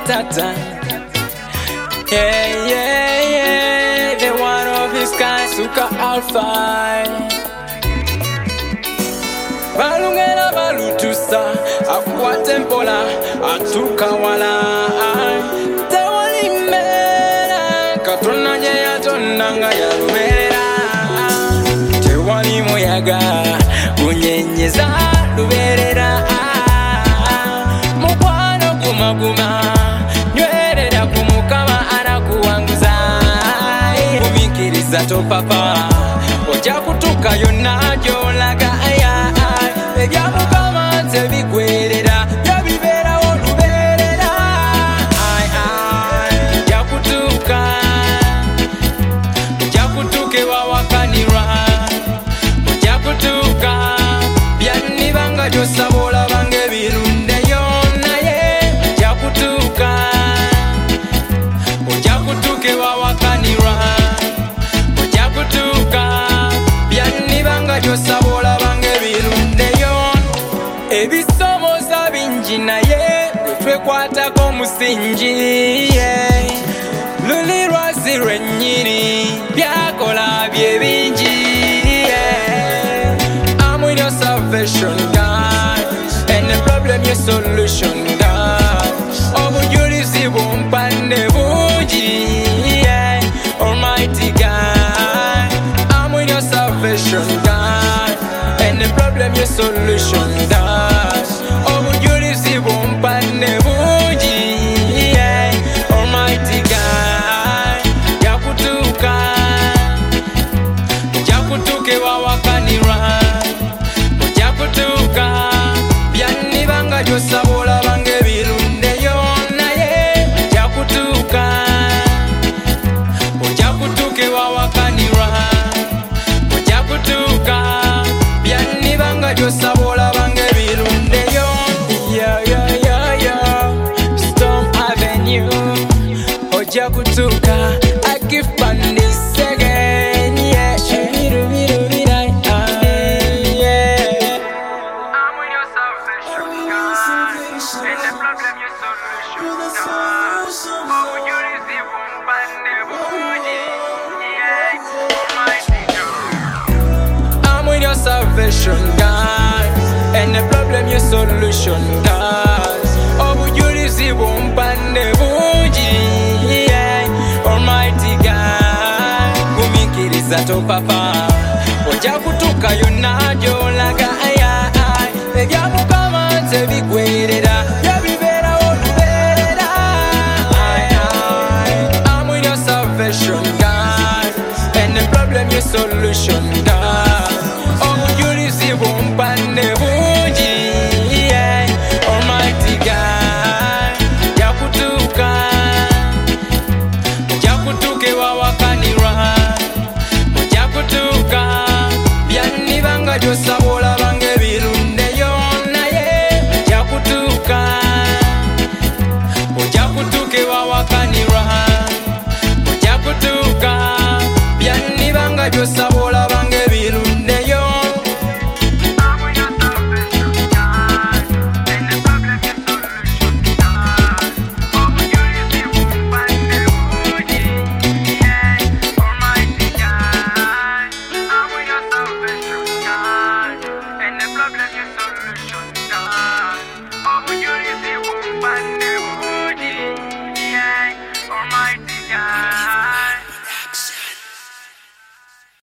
Tata. Yeah, yeah, yeah. The one of his kind, Suka Alpha. Balungela balutusa, akwa tempola, atuka wala. Tewali mera, katona jaya tonanga ya lumera. Tewali moyaga, unyenyeza luberera. Mukwano kumaguma, nywerera kumukama anakuwanguza. Kumikiriza to papa, oja kutuka yonna jolaga. Ebyamukama tebigwerera, byabibera oluberera. Jakutuke wawakanirwa, jakutuka byanibanga josabola bange birundeyo naye. Jakutuka wawakanirwa, jakutuka byanibanga josabola bange birundeyo. Ebisomoza bingi naye twekwatako musingi. Luli lwazi lwennyini byakola bye bingi. I'm with your salvation, God, and the problem your solution, God. Obujulizi bumpande bungi, Almighty God. I'm with your salvation, God, and the problem your solution, God. Obujulizi bumpande bungi, Almighty God. Jakutuke wawakanirwa, jakutuka byanibanga josabola bange birundeyo naye. Jakutuke wawakanirwa, jakutuka byanibanga josabola bange birundeyo. Yeah, yeah, yeah, yeah. Storm Avenue, jakutuka akifandise again. Yeah, yeah. I'm with your salvation, God, and the problem your solution, God. Obujulizi bumpande bungi, Almighty God. I'm with your salvation, God, and the problem your solution, God. Obujulizi bumpande bungi, Almighty God. Kumikiriza to papa, oja kutuka yonna jolaga. Ebyamukama tebigwerera, byabibera oluberera. I'm with your salvation, God, and the problem your solution, God. Obujulizi bumpande bungi, Almighty God. Jakutuke wawakanirwa, jakutuka byanibanga josabola